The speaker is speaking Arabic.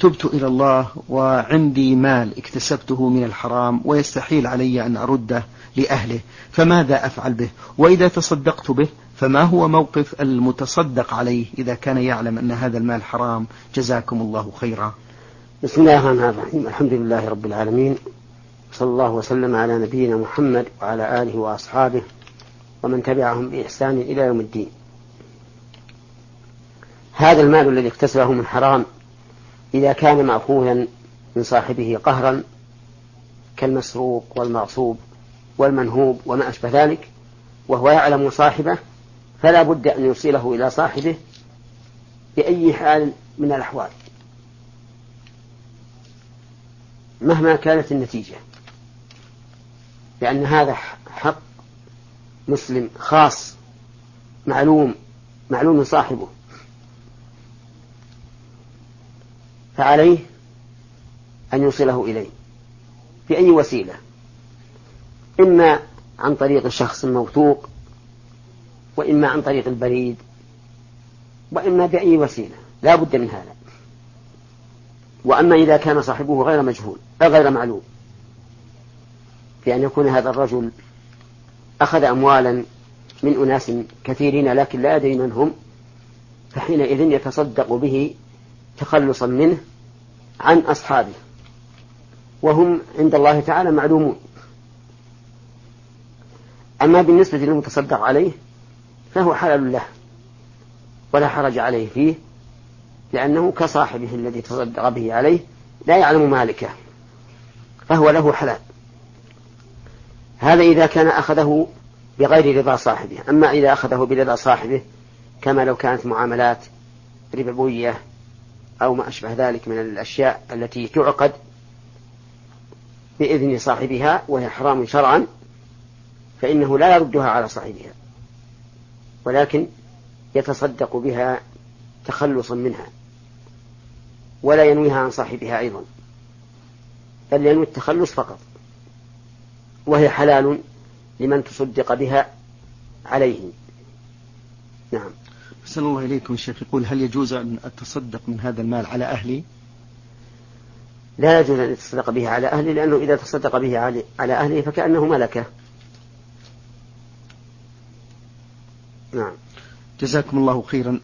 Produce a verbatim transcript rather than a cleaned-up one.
تبت إلى الله وعندي مال اكتسبته من الحرام ويستحيل علي أن أرده لأهله، فماذا أفعل به؟ وإذا تصدقت به فما هو موقف المتصدق عليه إذا كان يعلم أن هذا المال حرام؟ جزاكم الله خيرا. بسم الله الرحمن الرحيم. الحمد لله رب العالمين، صلى الله وسلم على نبينا محمد وعلى آله وأصحابه ومن تبعهم بإحسان إلى يوم الدين. هذا المال الذي اكتسبه من حرام إذا كان مأخوذا من صاحبه قهرا كالمسروق والمغصوب والمنهوب وما أشبه ذلك، وهو يعلم صاحبه، فلا بد أن يوصله إلى صاحبه بأي حال من الأحوال مهما كانت النتيجة، لأن هذا حق مسلم خاص معلوم معلوم من صاحبه، فعليه أن يوصله إليه بأي وسيلة، إما عن طريق شخص موثوق، وإما عن طريق البريد، وإما بأي وسيلة، لا بد من هذا. وأما إذا كان صاحبه غير مجهول غير معلوم، بأن يكون هذا الرجل أخذ أموالا من أناس كثيرين لكن لا يدري من هم، فحينئذ يتصدق به تخلصا منه عن أصحابه، وهم عند الله تعالى معلومون. أما بالنسبة للمتصدق عليه فهو حلال له ولا حرج عليه فيه، لأنه كصاحبه الذي تصدق به عليه لا يعلم مالكه، فهو له حلال. هذا إذا كان أخذه بغير رضا صاحبه. أما إذا أخذه برضا صاحبه، كما لو كانت معاملات ربوية أو ما أشبه ذلك من الأشياء التي تعقد بإذن صاحبها وهي حرام شرعا، فإنه لا يردها على صاحبها، ولكن يتصدق بها تخلصا منها، ولا ينويها عن صاحبها أيضا، بل ينوي التخلص فقط، وهي حلال لمن تصدق بها عليه. نعم. أحسن الله إليكم. الشيخ يقول: هل يجوز أن أتصدق من هذا المال على أهلي؟ لا يجوز أن يتصدق به على أهلي، لأنه إذا تصدق به على أهله فكأنه ملكه. نعم. جزاكم الله خيرا.